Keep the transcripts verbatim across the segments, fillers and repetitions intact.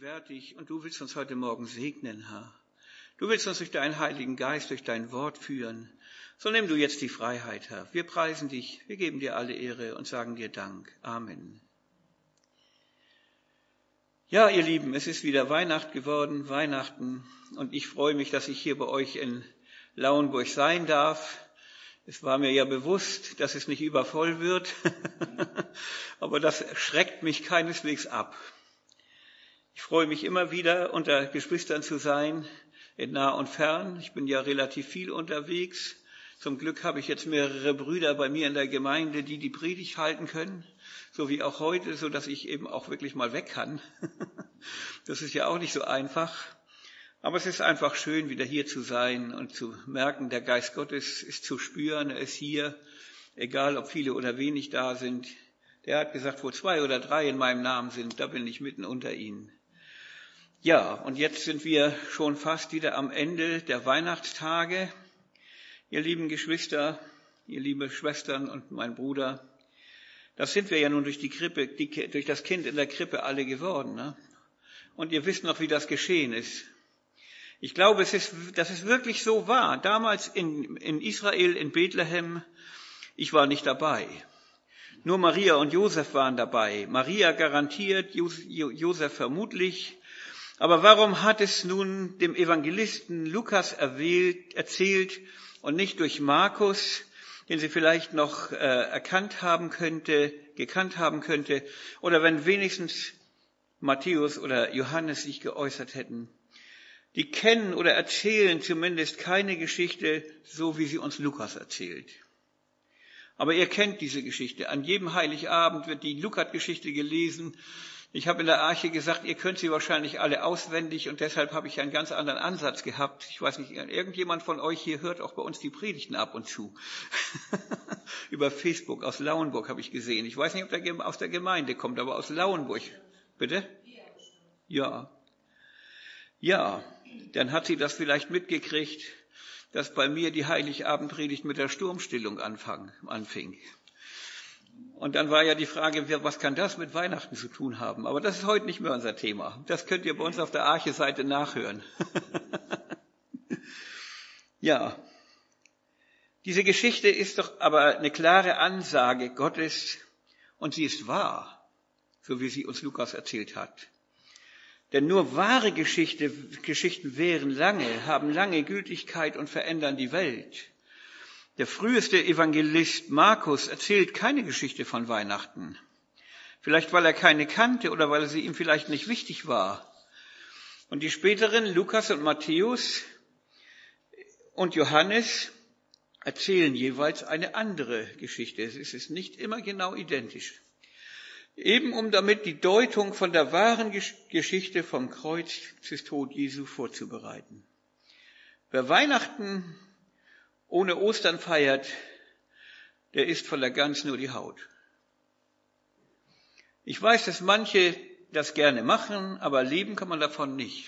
gegenwärtig und du willst uns heute Morgen segnen, Herr. Du willst uns durch deinen Heiligen Geist, durch dein Wort führen. So nimm du jetzt die Freiheit, Herr. Wir preisen dich, wir geben dir alle Ehre und sagen dir Dank. Amen. Ja, ihr Lieben, es ist wieder Weihnacht geworden, Weihnachten. Und ich freue mich, dass ich hier bei euch in Lauenburg sein darf. Es war mir ja bewusst, dass es nicht übervoll wird, aber das schreckt mich keineswegs ab. Ich freue mich immer wieder, unter Geschwistern zu sein, in nah und fern. Ich bin ja relativ viel unterwegs. Zum Glück habe ich jetzt mehrere Brüder bei mir in der Gemeinde, die die Predigt halten können, so wie auch heute, so dass ich eben auch wirklich mal weg kann. Das ist ja auch nicht so einfach. Aber es ist einfach schön, wieder hier zu sein und zu merken, der Geist Gottes ist zu spüren, er ist hier, egal ob viele oder wenig da sind. Der hat gesagt, wo zwei oder drei in meinem Namen sind, da bin ich mitten unter ihnen. Ja, und jetzt sind wir schon fast wieder am Ende der Weihnachtstage. Ihr lieben Geschwister, ihr liebe Schwestern und mein Bruder, das sind wir ja nun durch die Krippe, die, durch das Kind in der Krippe alle geworden, ne? Und ihr wisst noch, wie das geschehen ist. Ich glaube, es ist, dass es wirklich so war. Damals in, in Israel, in Bethlehem, ich war nicht dabei. Nur Maria und Josef waren dabei. Maria garantiert, Josef vermutlich. Aber warum hat es nun dem Evangelisten Lukas erwählt, erzählt und nicht durch Markus, den sie vielleicht noch äh, erkannt haben könnte, gekannt haben könnte, oder wenn wenigstens Matthäus oder Johannes sich geäußert hätten? Die kennen oder erzählen zumindest keine Geschichte, so wie sie uns Lukas erzählt. Aber ihr kennt diese Geschichte. An jedem Heiligabend wird die Lukas-Geschichte gelesen. Ich habe in der Arche gesagt, ihr könnt sie wahrscheinlich alle auswendig und deshalb habe ich einen ganz anderen Ansatz gehabt. Ich weiß nicht, irgendjemand von euch hier hört auch bei uns die Predigten ab und zu. Über Facebook, aus Lauenburg habe ich gesehen. Ich weiß nicht, ob der aus der Gemeinde kommt, aber aus Lauenburg. Bitte? Ja. Ja, dann hat sie das vielleicht mitgekriegt, dass bei mir die Heiligabendpredigt mit der Sturmstillung anfang, anfing. Und dann war ja die Frage, was kann das mit Weihnachten zu tun haben? Aber das ist heute nicht mehr unser Thema. Das könnt ihr bei uns auf der Arche-Seite nachhören. Ja, diese Geschichte ist doch aber eine klare Ansage Gottes und sie ist wahr, so wie sie uns Lukas erzählt hat. Denn nur wahre Geschichte, Geschichten wären lange, haben lange Gültigkeit und verändern die Welt. Der früheste Evangelist Markus erzählt keine Geschichte von Weihnachten. Vielleicht, weil er keine kannte oder weil sie ihm vielleicht nicht wichtig war. Und die späteren, Lukas und Matthäus und Johannes, erzählen jeweils eine andere Geschichte. Es ist nicht immer genau identisch. Eben um damit die Deutung von der wahren Geschichte vom Kreuzestod Jesu vorzubereiten. Wer Weihnachten ohne Ostern feiert, der isst von der Gans nur die Haut. Ich weiß, dass manche das gerne machen, aber leben kann man davon nicht.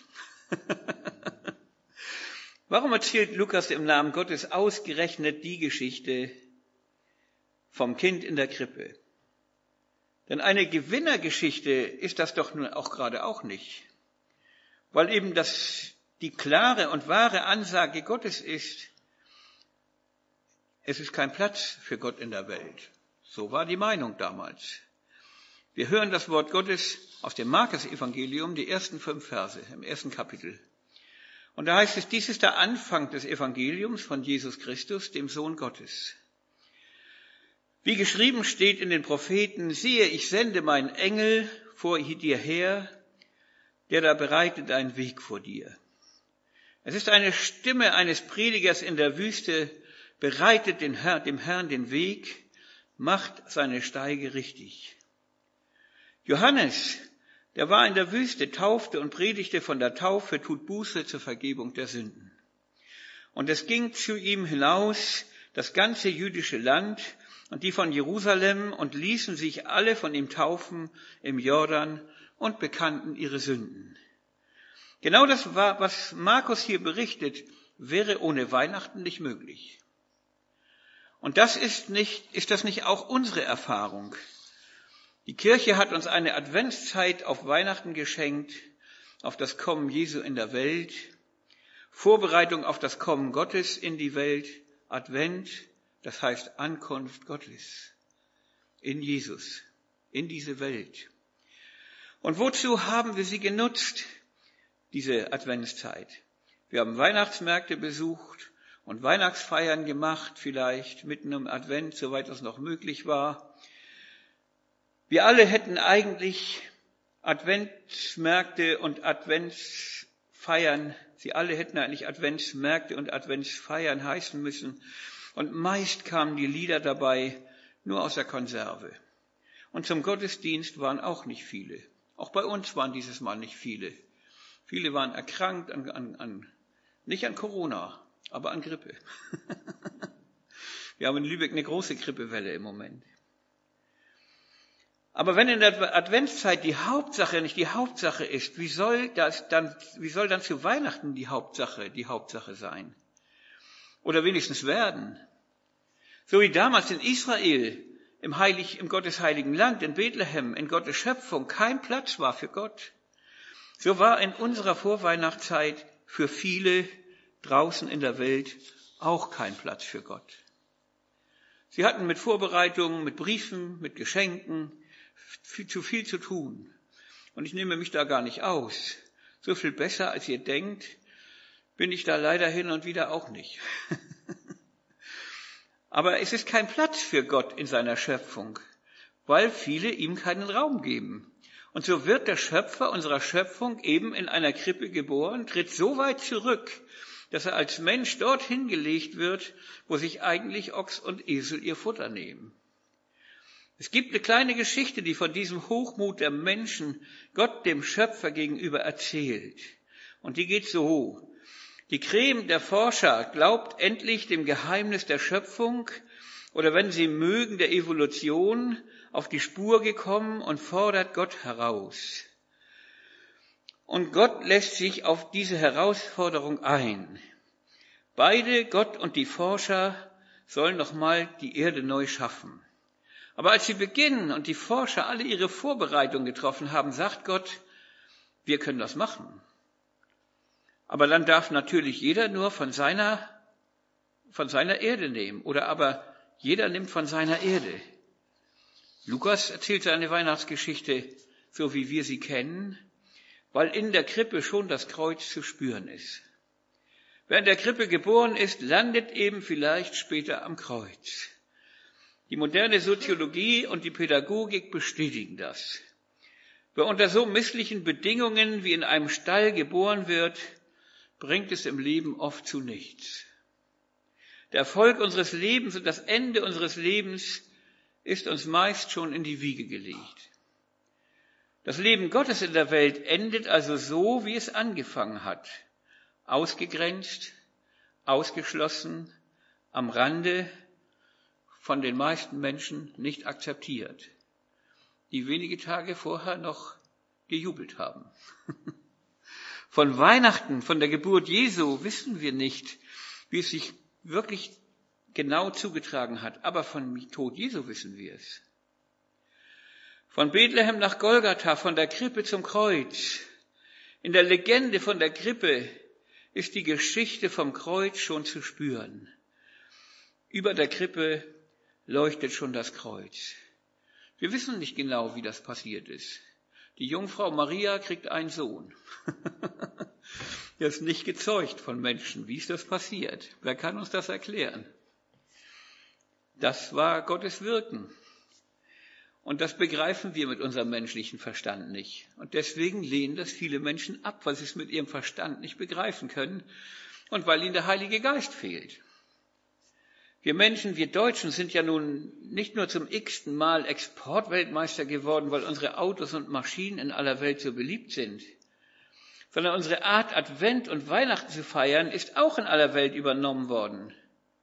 Warum erzählt Lukas im Namen Gottes ausgerechnet die Geschichte vom Kind in der Krippe? Denn eine Gewinnergeschichte ist das doch nun auch gerade auch nicht. Weil eben das die klare und wahre Ansage Gottes ist, es ist kein Platz für Gott in der Welt. So war die Meinung damals. Wir hören das Wort Gottes aus dem Markus-Evangelium, die ersten fünf Verse im ersten Kapitel. Und da heißt es, dies ist der Anfang des Evangeliums von Jesus Christus, dem Sohn Gottes. Wie geschrieben steht in den Propheten, siehe, ich sende meinen Engel vor dir her, der da bereitet einen Weg vor dir. Es ist eine Stimme eines Predigers in der Wüste, bereitet den Herr, dem Herrn den Weg, macht seine Steige richtig. Johannes, der war in der Wüste, taufte und predigte von der Taufe, tut Buße zur Vergebung der Sünden. Und es ging zu ihm hinaus das ganze jüdische Land und die von Jerusalem und ließen sich alle von ihm taufen im Jordan und bekannten ihre Sünden. Genau das war, was Markus hier berichtet, wäre ohne Weihnachten nicht möglich. Und das ist nicht, ist das nicht auch unsere Erfahrung? Die Kirche hat uns eine Adventszeit auf Weihnachten geschenkt, auf das Kommen Jesu in der Welt, Vorbereitung auf das Kommen Gottes in die Welt, Advent, das heißt Ankunft Gottes in Jesus, in diese Welt. Und wozu haben wir sie genutzt, diese Adventszeit? Wir haben Weihnachtsmärkte besucht und Weihnachtsfeiern gemacht, vielleicht mitten im Advent, soweit das noch möglich war. Wir alle hätten eigentlich Adventsmärkte und Adventsfeiern, sie alle hätten eigentlich Adventsmärkte und Adventsfeiern heißen müssen. Und meist kamen die Lieder dabei nur aus der Konserve. Und zum Gottesdienst waren auch nicht viele. Auch bei uns waren dieses Mal nicht viele. Viele waren erkrankt, an, an, an, nicht an Corona, aber an Grippe. Wir haben in Lübeck eine große Grippewelle im Moment. Aber wenn in der Adventszeit die Hauptsache nicht die Hauptsache ist, wie soll das dann, wie soll dann zu Weihnachten die Hauptsache, die Hauptsache sein? Oder wenigstens werden? So wie damals in Israel, im Heilig, im Gottesheiligen Land, in Bethlehem, in Gottes Schöpfung kein Platz war für Gott. So war in unserer Vorweihnachtszeit für viele draußen in der Welt auch kein Platz für Gott. Sie hatten mit Vorbereitungen, mit Briefen, mit Geschenken viel, zu viel zu tun. Und ich nehme mich da gar nicht aus. So viel besser, als ihr denkt, bin ich da leider hin und wieder auch nicht. Aber es ist kein Platz für Gott in seiner Schöpfung, weil viele ihm keinen Raum geben. Und so wird der Schöpfer unserer Schöpfung eben in einer Krippe geboren, tritt so weit zurück, dass er als Mensch dorthin gelegt wird, wo sich eigentlich Ochs und Esel ihr Futter nehmen. Es gibt eine kleine Geschichte, die von diesem Hochmut der Menschen Gott, dem Schöpfer, gegenüber erzählt. Und die geht so. Die Creme der Forscher glaubt endlich dem Geheimnis der Schöpfung oder, wenn sie mögen, der Evolution auf die Spur gekommen und fordert Gott heraus. Und Gott lässt sich auf diese Herausforderung ein. Beide, Gott und die Forscher, sollen nochmal die Erde neu schaffen. Aber als sie beginnen und die Forscher alle ihre Vorbereitungen getroffen haben, sagt Gott, wir können das machen. Aber dann darf natürlich jeder nur von seiner, von seiner Erde nehmen. Oder aber jeder nimmt von seiner Erde. Lukas erzählt seine Weihnachtsgeschichte, so wie wir sie kennen, weil in der Krippe schon das Kreuz zu spüren ist. Wer in der Krippe geboren ist, landet eben vielleicht später am Kreuz. Die moderne Soziologie und die Pädagogik bestätigen das. Wer unter so misslichen Bedingungen wie in einem Stall geboren wird, bringt es im Leben oft zu nichts. Der Erfolg unseres Lebens und das Ende unseres Lebens ist uns meist schon in die Wiege gelegt. Das Leben Gottes in der Welt endet also so, wie es angefangen hat. Ausgegrenzt, ausgeschlossen, am Rande, von den meisten Menschen nicht akzeptiert, die wenige Tage vorher noch gejubelt haben. Von Weihnachten, von der Geburt Jesu wissen wir nicht, wie es sich wirklich genau zugetragen hat, aber von Tod Jesu wissen wir es. Von Bethlehem nach Golgatha, von der Krippe zum Kreuz. In der Legende von der Krippe ist die Geschichte vom Kreuz schon zu spüren. Über der Krippe leuchtet schon das Kreuz. Wir wissen nicht genau, wie das passiert ist. Die Jungfrau Maria kriegt einen Sohn. Der ist nicht gezeugt von Menschen. Wie ist das passiert? Wer kann uns das erklären? Das war Gottes Wirken. Und das begreifen wir mit unserem menschlichen Verstand nicht. Und deswegen lehnen das viele Menschen ab, weil sie es mit ihrem Verstand nicht begreifen können und weil ihnen der Heilige Geist fehlt. Wir Menschen, wir Deutschen sind ja nun nicht nur zum x-ten Mal Exportweltmeister geworden, weil unsere Autos und Maschinen in aller Welt so beliebt sind, sondern unsere Art, Advent und Weihnachten zu feiern, ist auch in aller Welt übernommen worden.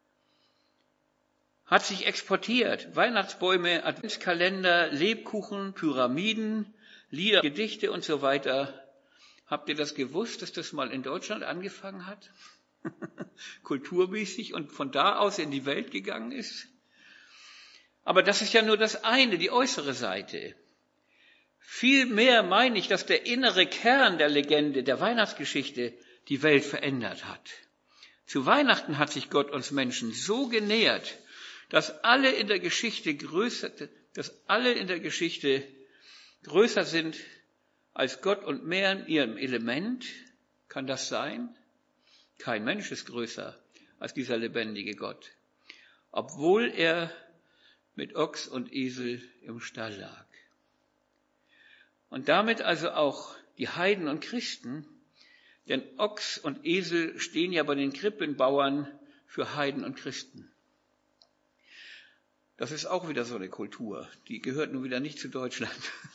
Hat sich exportiert. Weihnachtsbäume, Adventskalender, Lebkuchen, Pyramiden, Lieder, Gedichte und so weiter. Habt ihr das gewusst, dass das mal in Deutschland angefangen hat? Kulturmäßig und von da aus in die Welt gegangen ist. Aber das ist ja nur das eine, die äußere Seite. Vielmehr meine ich, dass der innere Kern der Legende, der Weihnachtsgeschichte, die Welt verändert hat. Zu Weihnachten hat sich Gott uns Menschen so genähert, dass alle in der Geschichte größer, dass alle in der Geschichte größer sind als Gott und mehr in ihrem Element. Kann das sein? Kein Mensch ist größer als dieser lebendige Gott, obwohl er mit Ochs und Esel im Stall lag. Und damit also auch die Heiden und Christen, denn Ochs und Esel stehen ja bei den Krippenbauern für Heiden und Christen. Das ist auch wieder so eine Kultur, die gehört nun wieder nicht zu Deutschland,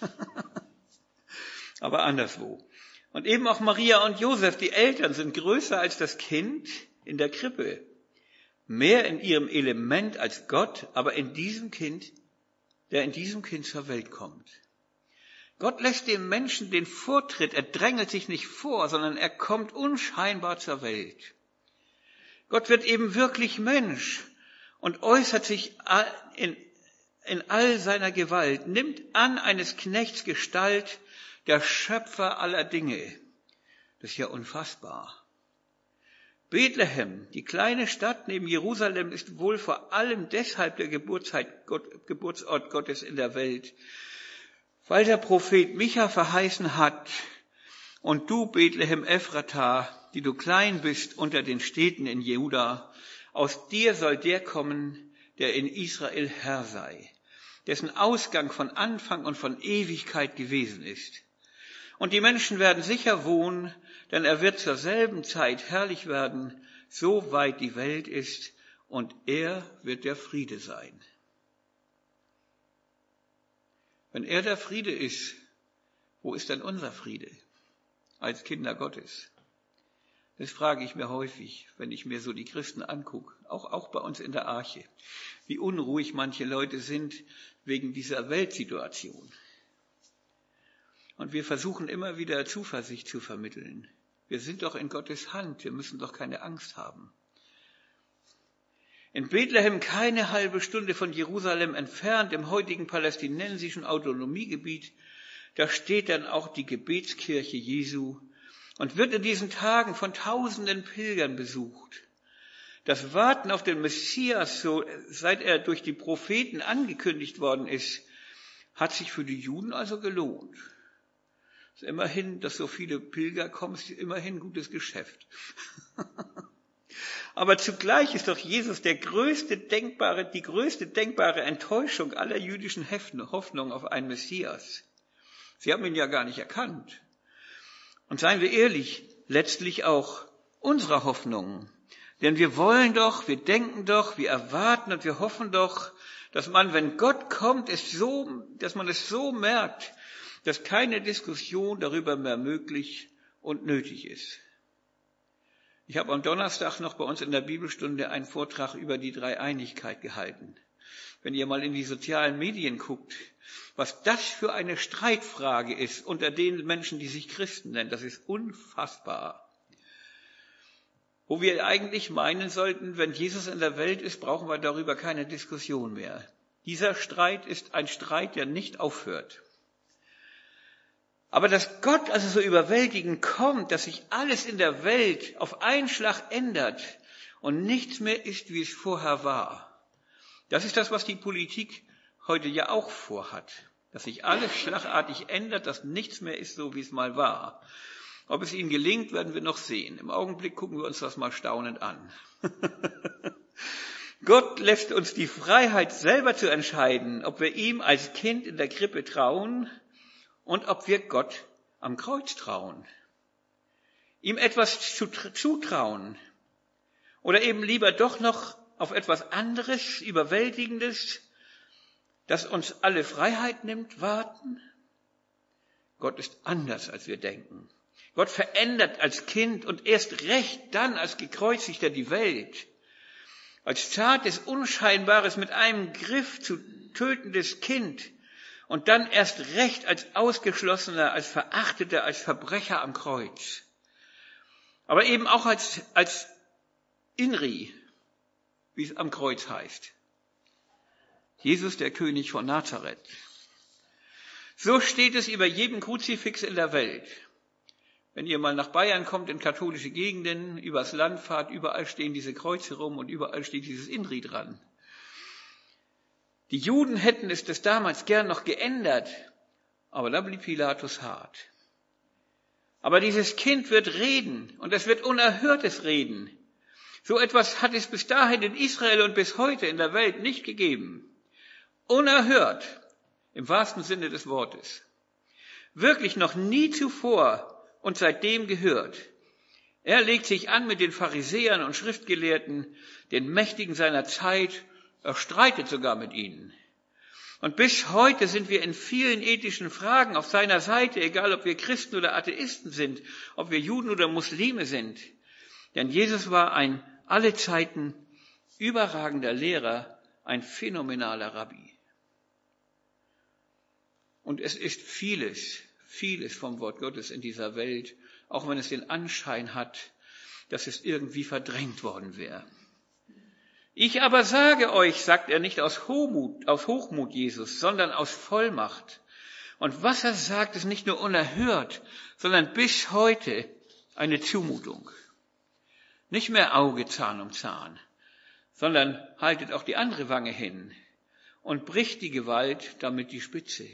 aber anderswo. Und eben auch Maria und Josef, die Eltern, sind größer als das Kind in der Krippe, mehr in ihrem Element als Gott, aber in diesem Kind, der in diesem Kind zur Welt kommt. Gott lässt dem Menschen den Vortritt, er drängelt sich nicht vor, sondern er kommt unscheinbar zur Welt. Gott wird eben wirklich Mensch und äußert sich in, in all seiner Gewalt, nimmt an eines Knechts Gestalt, der Schöpfer aller Dinge. Das ist ja unfassbar. Bethlehem, die kleine Stadt neben Jerusalem, ist wohl vor allem deshalb der Geburtsort Gottes in der Welt, weil der Prophet Micha verheißen hat, und du, Bethlehem Ephrata, die du klein bist unter den Städten in Juda, aus dir soll der kommen, der in Israel Herr sei, dessen Ausgang von Anfang und von Ewigkeit gewesen ist. Und die Menschen werden sicher wohnen, denn er wird zur selben Zeit herrlich werden, so weit die Welt ist, und er wird der Friede sein. Wenn er der Friede ist, wo ist denn unser Friede als Kinder Gottes? Das frage ich mir häufig, wenn ich mir so die Christen angucke, auch, auch bei uns in der Arche, wie unruhig manche Leute sind wegen dieser Weltsituation. Und wir versuchen immer wieder Zuversicht zu vermitteln. Wir sind doch in Gottes Hand, wir müssen doch keine Angst haben. In Bethlehem, keine halbe Stunde von Jerusalem entfernt, im heutigen palästinensischen Autonomiegebiet, da steht dann auch die Gebetskirche Jesu und wird in diesen Tagen von tausenden Pilgern besucht. Das Warten auf den Messias, so seit er durch die Propheten angekündigt worden ist, hat sich für die Juden also gelohnt. Ist immerhin, dass so viele Pilger kommen, ist immerhin gutes Geschäft. Aber zugleich ist doch Jesus der größte denkbare, die größte denkbare Enttäuschung aller jüdischen Hoffnung auf einen Messias. Sie haben ihn ja gar nicht erkannt. Und seien wir ehrlich, letztlich auch unsere Hoffnung. Denn wir wollen doch, wir denken doch, wir erwarten und wir hoffen doch, dass man, wenn Gott kommt, es so, dass man es so merkt, dass keine Diskussion darüber mehr möglich und nötig ist. Ich habe am Donnerstag noch bei uns in der Bibelstunde einen Vortrag über die Dreieinigkeit gehalten. Wenn ihr mal in die sozialen Medien guckt, was das für eine Streitfrage ist unter den Menschen, die sich Christen nennen, das ist unfassbar. Wo wir eigentlich meinen sollten, wenn Jesus in der Welt ist, brauchen wir darüber keine Diskussion mehr. Dieser Streit ist ein Streit, der nicht aufhört. Aber dass Gott also so überwältigend kommt, dass sich alles in der Welt auf einen Schlag ändert und nichts mehr ist, wie es vorher war, das ist das, was die Politik heute ja auch vorhat. Dass sich alles schlagartig ändert, dass nichts mehr ist, so wie es mal war. Ob es ihnen gelingt, werden wir noch sehen. Im Augenblick gucken wir uns das mal staunend an. Gott lässt uns die Freiheit, selber zu entscheiden, ob wir ihm als Kind in der Krippe trauen und ob wir Gott am Kreuz trauen. Ihm etwas zutrauen oder eben lieber doch noch auf etwas anderes, Überwältigendes, das uns alle Freiheit nimmt, warten. Gott ist anders, als wir denken. Gott verändert als Kind und erst recht dann als Gekreuzigter die Welt. Als zartes, unscheinbares, mit einem Griff zu tötendes Kind und dann erst recht als Ausgeschlossener, als Verachteter, als Verbrecher am Kreuz. Aber eben auch als, als Inri, wie es am Kreuz heißt. Jesus, der König von Nazareth. So steht es über jedem Kruzifix in der Welt. Wenn ihr mal nach Bayern kommt, in katholische Gegenden, übers Land fahrt, überall stehen diese Kreuze rum und überall steht dieses Inri dran. Die Juden hätten es das damals gern noch geändert, aber da blieb Pilatus hart. Aber dieses Kind wird reden und es wird unerhörtes Reden. So etwas hat es bis dahin in Israel und bis heute in der Welt nicht gegeben. Unerhört, im wahrsten Sinne des Wortes. Wirklich noch nie zuvor und seitdem gehört. Er legt sich an mit den Pharisäern und Schriftgelehrten, den Mächtigen seiner Zeit, er streitet sogar mit ihnen. Und bis heute sind wir in vielen ethischen Fragen auf seiner Seite, egal ob wir Christen oder Atheisten sind, ob wir Juden oder Muslime sind. Denn Jesus war ein alle Zeiten überragender Lehrer, ein phänomenaler Rabbi. Und es ist vieles, vieles vom Wort Gottes in dieser Welt, auch wenn es den Anschein hat, dass es irgendwie verdrängt worden wäre. Ich aber sage euch, sagt er nicht aus Hochmut, aus Hochmut Jesus, sondern aus Vollmacht. Und was er sagt, ist nicht nur unerhört, sondern bis heute eine Zumutung. Nicht mehr Auge, Zahn um Zahn, sondern haltet auch die andere Wange hin und bricht die Gewalt damit die Spitze.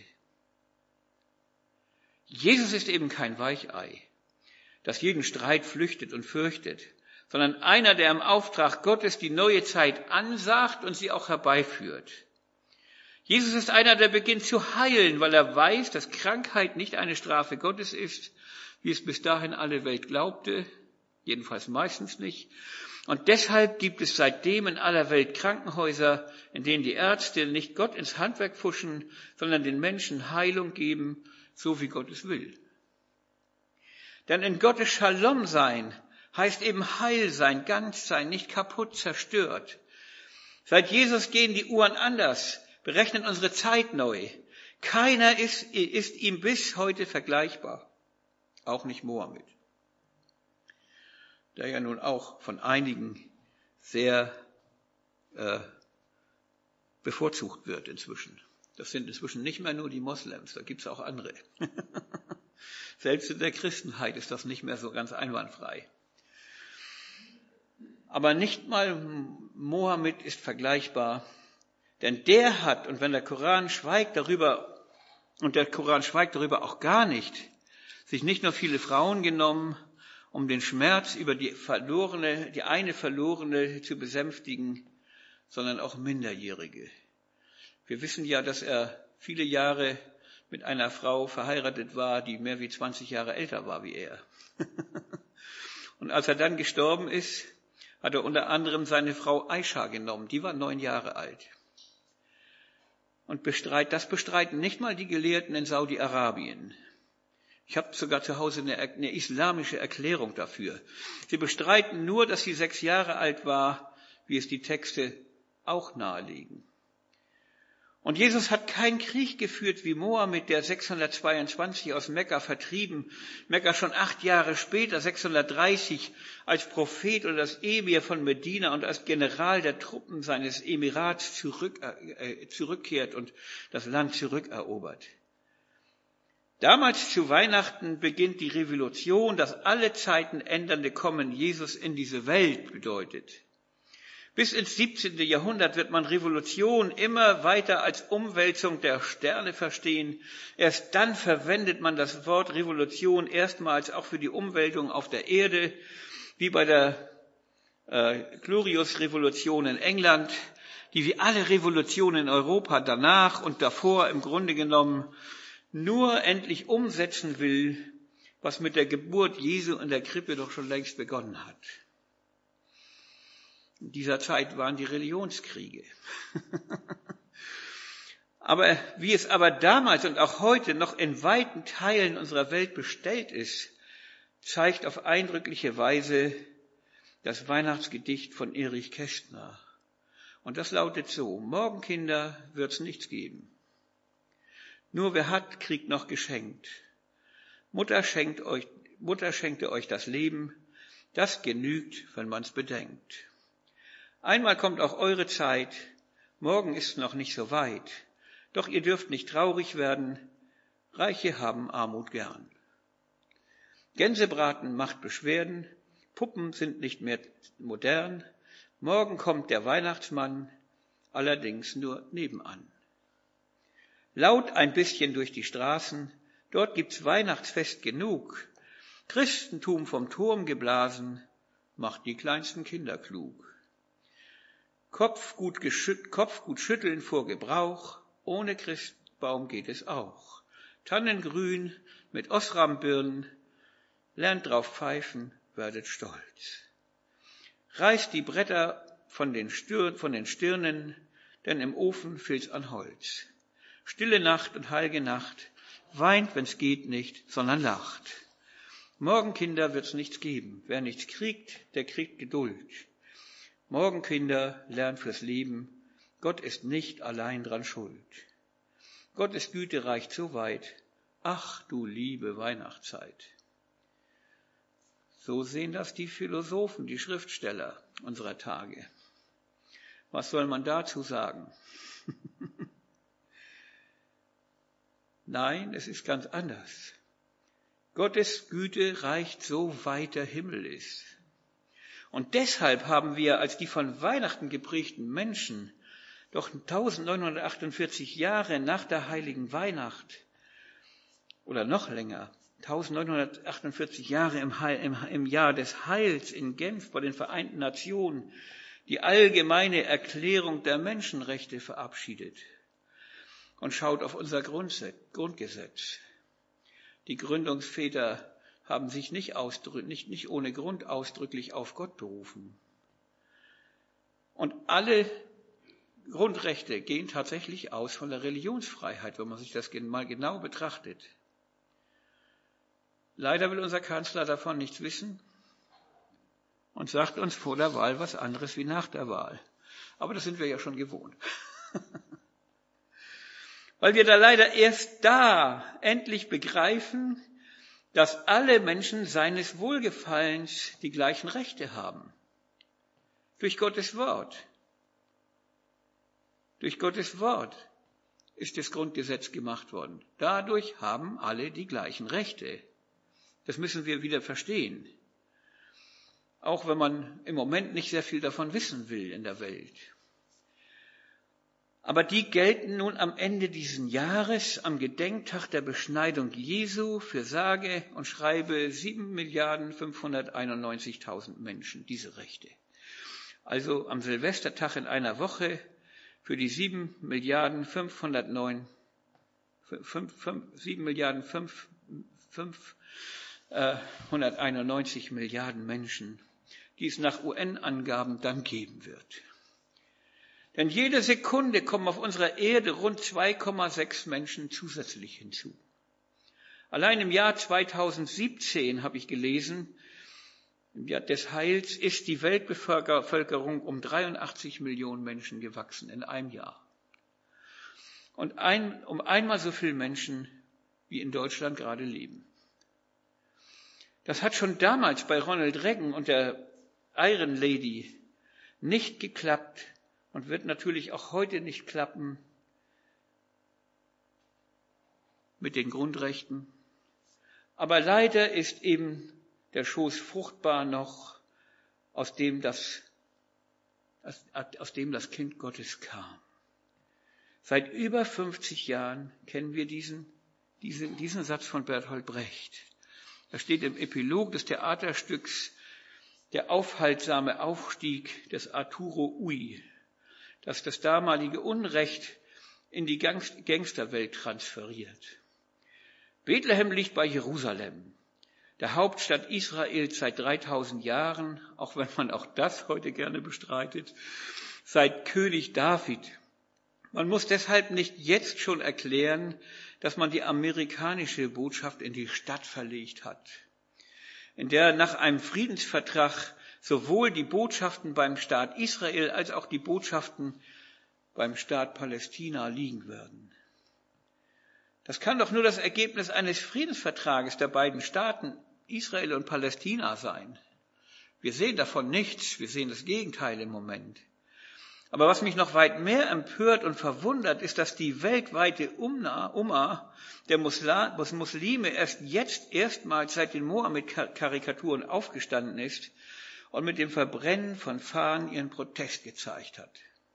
Jesus ist eben kein Weichei, das jeden Streit flüchtet und fürchtet, sondern einer, der im Auftrag Gottes die neue Zeit ansagt und sie auch herbeiführt. Jesus ist einer, der beginnt zu heilen, weil er weiß, dass Krankheit nicht eine Strafe Gottes ist, wie es bis dahin alle Welt glaubte, jedenfalls meistens nicht. Und deshalb gibt es seitdem in aller Welt Krankenhäuser, in denen die Ärzte nicht Gott ins Handwerk pfuschen, sondern den Menschen Heilung geben, so wie Gott es will. Denn in Gottes Shalom sein heißt eben heil sein, ganz sein, nicht kaputt, zerstört. Seit Jesus gehen die Uhren anders, berechnen unsere Zeit neu. Keiner ist, ist ihm bis heute vergleichbar, auch nicht Mohammed, der ja nun auch von einigen sehr äh, bevorzugt wird inzwischen. Das sind inzwischen nicht mehr nur die Moslems, da gibt es auch andere. Selbst in der Christenheit ist das nicht mehr so ganz einwandfrei. Aber nicht mal Mohammed ist vergleichbar, denn der hat, und wenn der Koran schweigt darüber, und der Koran schweigt darüber auch gar nicht, sich nicht nur viele Frauen genommen, um den Schmerz über die verlorene, die eine verlorene zu besänftigen, sondern auch Minderjährige. Wir wissen ja, dass er viele Jahre mit einer Frau verheiratet war, die mehr wie zwanzig Jahre älter war wie er. Und als er dann gestorben ist, hat er unter anderem seine Frau Aisha genommen, die war neun Jahre alt. Und bestreit, das bestreiten nicht mal die Gelehrten in Saudi-Arabien. Ich habe sogar zu Hause eine, eine islamische Erklärung dafür. Sie bestreiten nur, dass sie sechs Jahre alt war, wie es die Texte auch nahelegen. Und Jesus hat keinen Krieg geführt wie Mohammed, der sechshundertzweiundzwanzig aus Mekka vertrieben, Mekka schon acht Jahre später, sechshundertdreißig, als Prophet oder als Emir von Medina und als General der Truppen seines Emirats zurück, äh, zurückkehrt und das Land zurückerobert. Damals zu Weihnachten beginnt die Revolution, das alle Zeiten ändernde Kommen Jesus in diese Welt bedeutet. Bis ins siebzehnten Jahrhundert wird man Revolution immer weiter als Umwälzung der Sterne verstehen. Erst dann verwendet man das Wort Revolution erstmals auch für die Umwälzung auf der Erde, wie bei der äh, Glorious-Revolution in England, die wie alle Revolutionen in Europa danach und davor im Grunde genommen nur endlich umsetzen will, was mit der Geburt Jesu in der Krippe doch schon längst begonnen hat. In dieser Zeit waren die Religionskriege. Aber wie es aber damals und auch heute noch in weiten Teilen unserer Welt bestellt ist, zeigt auf eindrückliche Weise das Weihnachtsgedicht von Erich Kästner. Und das lautet so: Morgen, Kinder, wird's nichts geben. Nur wer hat, kriegt noch geschenkt. Mutter schenkt euch, Mutter schenkte euch das Leben, das genügt, wenn man's bedenkt. Einmal kommt auch eure Zeit, morgen ist noch nicht so weit, doch ihr dürft nicht traurig werden, Reiche haben Armut gern. Gänsebraten macht Beschwerden, Puppen sind nicht mehr modern. Morgen kommt der Weihnachtsmann, allerdings nur nebenan. Laut ein bisschen durch die Straßen, dort gibt's Weihnachtsfest genug. Christentum vom Turm geblasen, macht die kleinsten Kinder klug. Kopf gut, geschütt, Kopf gut schütteln vor Gebrauch, ohne Christbaum geht es auch. Tannengrün mit Osrambirnen, lernt drauf pfeifen, werdet stolz. Reißt die Bretter von den, Stirn, von den Stirnen, denn im Ofen fehlt's an Holz. Stille Nacht und heilige Nacht, weint, wenn's geht nicht, sondern lacht. Morgen, Kinder, wird's nichts geben. Wer nichts kriegt, der kriegt Geduld. Morgen, Kinder, lernt fürs Leben, Gott ist nicht allein dran schuld. Gottes Güte reicht so weit, ach du liebe Weihnachtszeit. So sehen das die Philosophen, die Schriftsteller unserer Tage. Was soll man dazu sagen? Nein, es ist ganz anders. Gottes Güte reicht so weit der Himmel ist. Und deshalb haben wir als die von Weihnachten geprägten Menschen doch neunzehnhundertachtundvierzig Jahre nach der heiligen Weihnacht oder noch länger, neunzehnhundertachtundvierzig Jahre im, Heil, im, im Jahr des Heils in Genf bei den Vereinten Nationen die allgemeine Erklärung der Menschenrechte verabschiedet. Und schaut auf unser Grundgesetz. Die Gründungsväter haben sich nicht, ausdrück, nicht, nicht ohne Grund ausdrücklich auf Gott berufen. Und alle Grundrechte gehen tatsächlich aus von der Religionsfreiheit, wenn man sich das mal genau betrachtet. Leider will unser Kanzler davon nichts wissen und sagt uns vor der Wahl was anderes wie nach der Wahl. Aber das sind wir ja schon gewohnt. Weil wir da leider erst da endlich begreifen, dass alle Menschen seines Wohlgefallens die gleichen Rechte haben. Durch Gottes Wort. Durch Gottes Wort ist das Grundgesetz gemacht worden. Dadurch haben alle die gleichen Rechte. Das müssen wir wieder verstehen. Auch wenn man im Moment nicht sehr viel davon wissen will in der Welt. Aber die gelten nun am Ende dieses Jahres, am Gedenktag der Beschneidung Jesu, für sage und schreibe sieben Milliarden fünfhunderteinundneunzigtausend Menschen, diese Rechte. Also am Silvestertag in einer Woche für die sieben Milliarden fünfhundertneun, sieben Milliarden fünfhunderteinundneunzig Milliarden Menschen, die es nach U N-Angaben dann geben wird. Denn jede Sekunde kommen auf unserer Erde rund zwei Komma sechs Menschen zusätzlich hinzu. Allein im Jahr zweitausendsiebzehn habe ich gelesen, im Jahr des Heils ist die Weltbevölkerung um dreiundachtzig Millionen Menschen gewachsen in einem Jahr. Und ein, um einmal so viele Menschen, wie in Deutschland gerade leben. Das hat schon damals bei Ronald Reagan und der Iron Lady nicht geklappt. Und wird natürlich auch heute nicht klappen mit den Grundrechten. Aber leider ist eben der Schoß fruchtbar noch, aus dem das, aus dem das Kind Gottes kam. Seit über fünfzig Jahren kennen wir diesen, diesen, diesen Satz von Bertolt Brecht. Er steht im Epilog des Theaterstücks Der aufhaltsame Aufstieg des Arturo Ui, das das damalige Unrecht in die Gangsterwelt transferiert. Bethlehem liegt bei Jerusalem, der Hauptstadt Israels seit dreitausend Jahren, auch wenn man auch das heute gerne bestreitet, seit König David. Man muss deshalb nicht jetzt schon erklären, dass man die amerikanische Botschaft in die Stadt verlegt hat, in der nach einem Friedensvertrag sowohl die Botschaften beim Staat Israel als auch die Botschaften beim Staat Palästina liegen werden. Das kann doch nur das Ergebnis eines Friedensvertrages der beiden Staaten Israel und Palästina sein. Wir sehen davon nichts, wir sehen das Gegenteil im Moment. Aber was mich noch weit mehr empört und verwundert, ist, dass die weltweite Umma der Muslime erst jetzt erstmals seit den Mohammed-Karikaturen aufgestanden ist und mit dem Verbrennen von Fahnen ihren Protest gezeigt hat.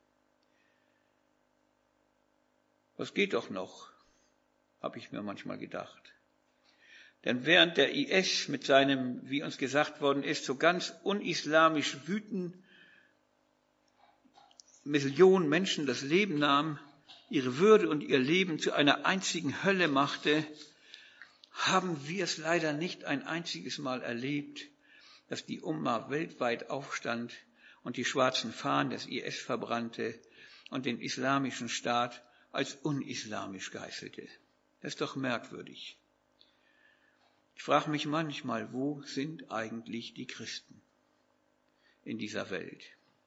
Das geht doch noch, habe ich mir manchmal gedacht. Denn während der I S mit seinem, wie uns gesagt worden ist, so ganz unislamisch wütenden Millionen Menschen das Leben nahm, ihre Würde und ihr Leben zu einer einzigen Hölle machte, haben wir es leider nicht ein einziges Mal erlebt, dass die Umma weltweit aufstand und die schwarzen Fahnen des I S verbrannte und den islamischen Staat als unislamisch geißelte. Das ist doch merkwürdig. Ich frage mich manchmal, wo sind eigentlich die Christen in dieser Welt?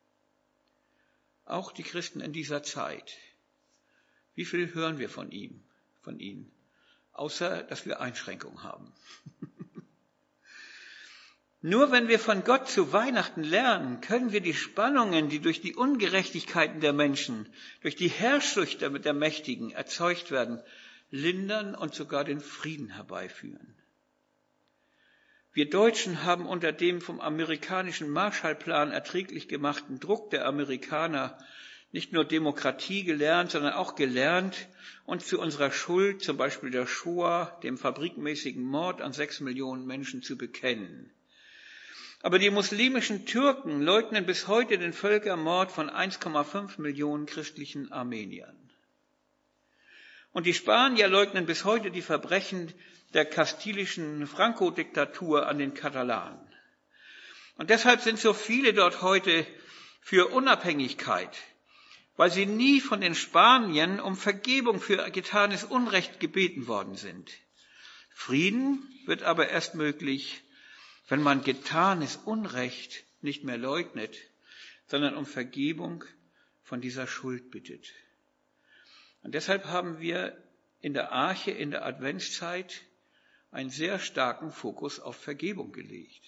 Auch die Christen in dieser Zeit. Wie viel hören wir von ihm, von ihnen? Außer, dass wir Einschränkungen haben. Nur wenn wir von Gott zu Weihnachten lernen, können wir die Spannungen, die durch die Ungerechtigkeiten der Menschen, durch die Herrschsucht der Mächtigen erzeugt werden, lindern und sogar den Frieden herbeiführen. Wir Deutschen haben unter dem vom amerikanischen Marshallplan erträglich gemachten Druck der Amerikaner nicht nur Demokratie gelernt, sondern auch gelernt, uns zu unserer Schuld, zum Beispiel der Shoah, dem fabrikmäßigen Mord an sechs Millionen Menschen, zu bekennen. Aber die muslimischen Türken leugnen bis heute den Völkermord von eins Komma fünf Millionen christlichen Armeniern. Und die Spanier leugnen bis heute die Verbrechen der kastilischen Franco-Diktatur an den Katalanen. Und deshalb sind so viele dort heute für Unabhängigkeit, weil sie nie von den Spaniern um Vergebung für getanes Unrecht gebeten worden sind. Frieden wird aber erst möglich, wenn man getanes Unrecht nicht mehr leugnet, sondern um Vergebung von dieser Schuld bittet. Und deshalb haben wir in der Arche, in der Adventszeit, einen sehr starken Fokus auf Vergebung gelegt.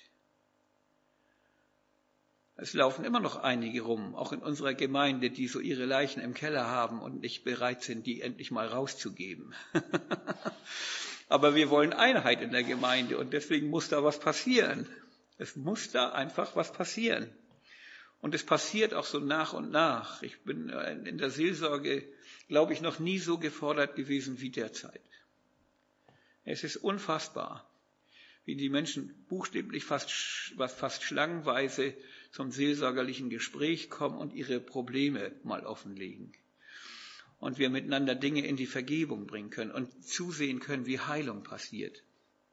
Es laufen immer noch einige rum, auch in unserer Gemeinde, die so ihre Leichen im Keller haben und nicht bereit sind, die endlich mal rauszugeben. Aber wir wollen Einheit in der Gemeinde und deswegen muss da was passieren. Es muss da einfach was passieren. Und es passiert auch so nach und nach. Ich bin in der Seelsorge, glaube ich, noch nie so gefordert gewesen wie derzeit. Es ist unfassbar, wie die Menschen buchstäblich fast, fast schlangenweise zum seelsorgerlichen Gespräch kommen und ihre Probleme mal offenlegen. Und wir miteinander Dinge in die Vergebung bringen können und zusehen können, wie Heilung passiert.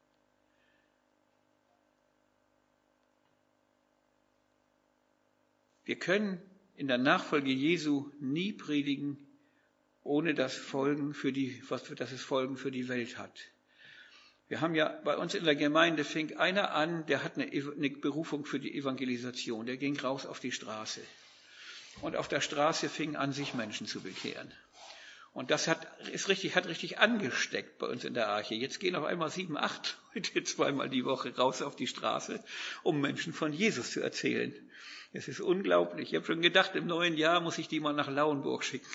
Wir können in der Nachfolge Jesu nie predigen, ohne dass, Folgen für die, was, dass es Folgen für die Welt hat. Wir haben ja bei uns in der Gemeinde, fing einer an, der hat eine, eine Berufung für die Evangelisation. Der ging raus auf die Straße. Und auf der Straße fingen an, sich Menschen zu bekehren. Und das hat, ist richtig, hat richtig angesteckt bei uns in der Arche. Jetzt gehen auf einmal sieben, acht Leute zweimal die Woche raus auf die Straße, um Menschen von Jesus zu erzählen. Es ist unglaublich. Ich habe schon gedacht, im neuen Jahr muss ich die mal nach Lauenburg schicken.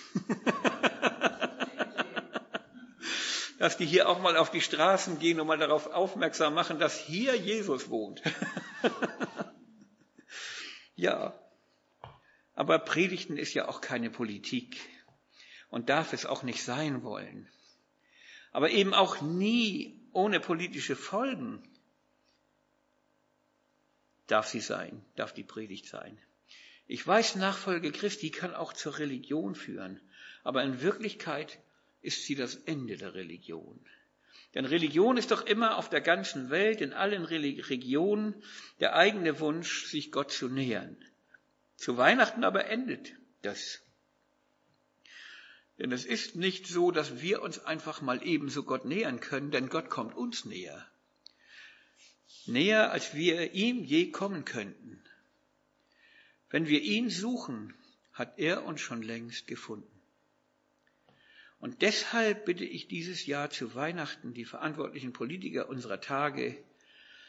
Dass die hier auch mal auf die Straßen gehen und mal darauf aufmerksam machen, dass hier Jesus wohnt. Ja, aber Predigten ist ja auch keine Politik und darf es auch nicht sein wollen. Aber eben auch nie ohne politische Folgen darf sie sein, darf die Predigt sein. Ich weiß, Nachfolge Christi kann auch zur Religion führen, aber in Wirklichkeit ist sie das Ende der Religion. Denn Religion ist doch immer auf der ganzen Welt, in allen Regionen, der eigene Wunsch, sich Gott zu nähern. Zu Weihnachten aber endet das. Denn es ist nicht so, dass wir uns einfach mal ebenso Gott nähern können, denn Gott kommt uns näher. Näher, als wir ihm je kommen könnten. Wenn wir ihn suchen, hat er uns schon längst gefunden. Und deshalb bitte ich dieses Jahr zu Weihnachten die verantwortlichen Politiker unserer Tage,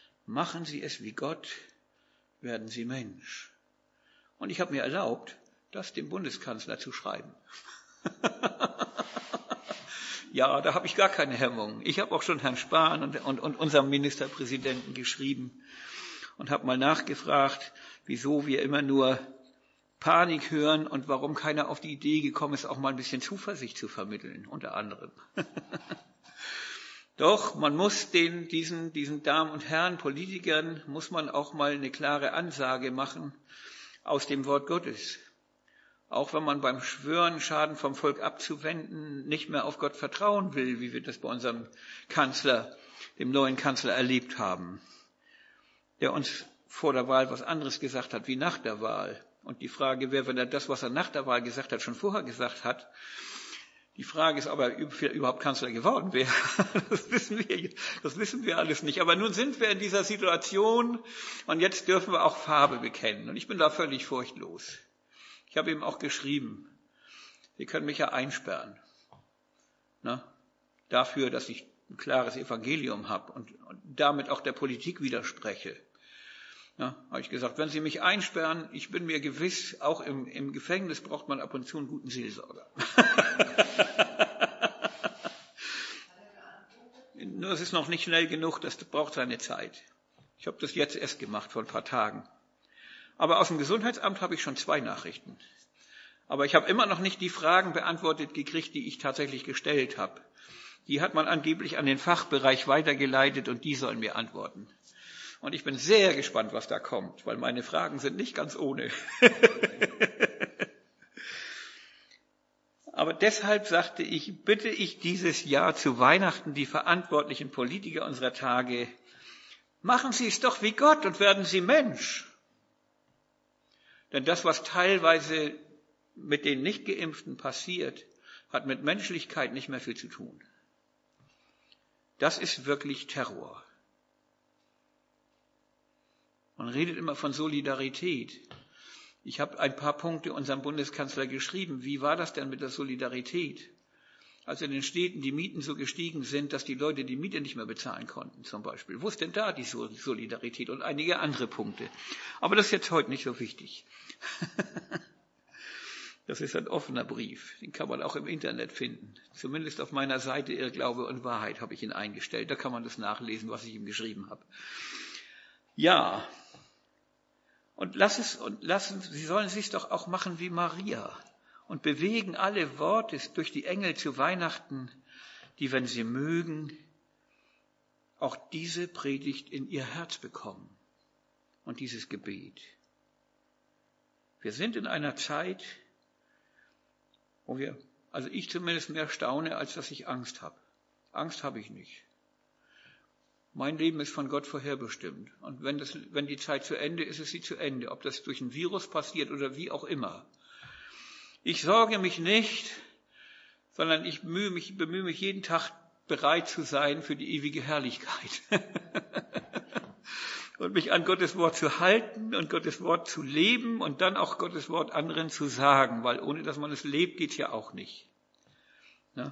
machen Sie es wie Gott, werden Sie Mensch. Und ich habe mir erlaubt, das dem Bundeskanzler zu schreiben. Ja, da habe ich gar keine Hemmung. Ich habe auch schon Herrn Spahn und, und, und unserem Ministerpräsidenten geschrieben und habe mal nachgefragt, wieso wir immer nur Panik hören und warum keiner auf die Idee gekommen ist, auch mal ein bisschen Zuversicht zu vermitteln, unter anderem. Doch, man muss den, diesen, diesen Damen und Herren Politikern, muss man auch mal eine klare Ansage machen aus dem Wort Gottes. Auch wenn man beim Schwören, Schaden vom Volk abzuwenden, nicht mehr auf Gott vertrauen will, wie wir das bei unserem Kanzler, dem neuen Kanzler erlebt haben, der uns vor der Wahl was anderes gesagt hat wie nach der Wahl. Und die Frage wäre, wenn er das, was er nach der Wahl gesagt hat, schon vorher gesagt hat, die Frage ist, ob er überhaupt Kanzler geworden wäre. Das wissen wir, das wissen wir alles nicht. Aber nun sind wir in dieser Situation und jetzt dürfen wir auch Farbe bekennen. Und ich bin da völlig furchtlos. Ich habe ihm auch geschrieben, Sie können mich ja einsperren. Ne? Dafür, dass ich ein klares Evangelium habe und, und damit auch der Politik widerspreche. Ja, habe ich gesagt, wenn Sie mich einsperren, ich bin mir gewiss, auch im, im Gefängnis braucht man ab und zu einen guten Seelsorger. Nur es ist noch nicht schnell genug, das braucht seine Zeit. Ich habe das jetzt erst gemacht, vor ein paar Tagen. Aber aus dem Gesundheitsamt habe ich schon zwei Nachrichten. Aber ich habe immer noch nicht die Fragen beantwortet gekriegt, die ich tatsächlich gestellt habe. Die hat man angeblich an den Fachbereich weitergeleitet und die sollen mir antworten. Und ich bin sehr gespannt, was da kommt, weil meine Fragen sind nicht ganz ohne. Aber deshalb sagte ich, bitte ich dieses Jahr zu Weihnachten die verantwortlichen Politiker unserer Tage, machen Sie es doch wie Gott und werden Sie Mensch. Denn das, was teilweise mit den Nicht-Geimpften passiert, hat mit Menschlichkeit nicht mehr viel zu tun. Das ist wirklich Terror. Man redet immer von Solidarität. Ich habe ein paar Punkte unserem Bundeskanzler geschrieben. Wie war das denn mit der Solidarität? Als in den Städten die Mieten so gestiegen sind, dass die Leute die Miete nicht mehr bezahlen konnten, zum Beispiel. Wo ist denn da die Solidarität? Und einige andere Punkte. Aber das ist jetzt heute nicht so wichtig. Das ist ein offener Brief. Den kann man auch im Internet finden. Zumindest auf meiner Seite Irrglaube und Wahrheit habe ich ihn eingestellt. Da kann man das nachlesen, was ich ihm geschrieben habe. Ja. Und lass es, und lassen, Sie sollen es sich doch auch machen wie Maria und bewegen alle Worte durch die Engel zu Weihnachten, die, wenn sie mögen, auch diese Predigt in ihr Herz bekommen und dieses Gebet. Wir sind in einer Zeit, wo wir, also ich zumindest mehr staune, als dass ich Angst habe. Angst habe ich nicht. Mein Leben ist von Gott vorherbestimmt. Und wenn, das, wenn die Zeit zu Ende ist, ist sie zu Ende. Ob das durch ein Virus passiert oder wie auch immer. Ich sorge mich nicht, sondern ich bemühe mich, bemühe mich jeden Tag bereit zu sein für die ewige Herrlichkeit. Und mich an Gottes Wort zu halten und Gottes Wort zu leben und dann auch Gottes Wort anderen zu sagen. Weil ohne dass man es lebt, geht's ja auch nicht. Ja?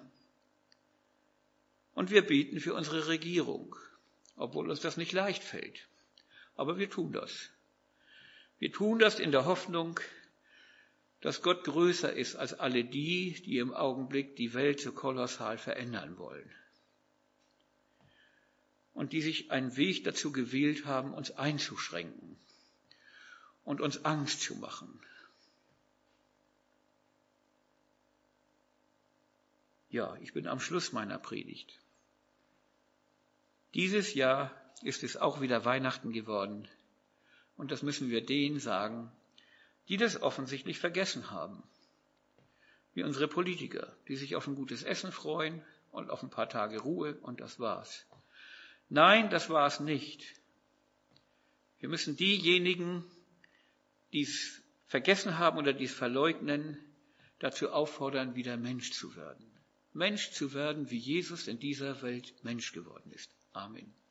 Und wir beten für unsere Regierung. Obwohl uns das nicht leicht fällt. Aber wir tun das. Wir tun das in der Hoffnung, dass Gott größer ist als alle die, die im Augenblick die Welt so kolossal verändern wollen. Und die sich einen Weg dazu gewählt haben, uns einzuschränken und uns Angst zu machen. Ja, ich bin am Schluss meiner Predigt. Dieses Jahr ist es auch wieder Weihnachten geworden. Und das müssen wir denen sagen, die das offensichtlich vergessen haben. Wie unsere Politiker, die sich auf ein gutes Essen freuen und auf ein paar Tage Ruhe und das war's. Nein, das war's nicht. Wir müssen diejenigen, die es vergessen haben oder die es verleugnen, dazu auffordern, wieder Mensch zu werden. Mensch zu werden, wie Jesus in dieser Welt Mensch geworden ist. Amen.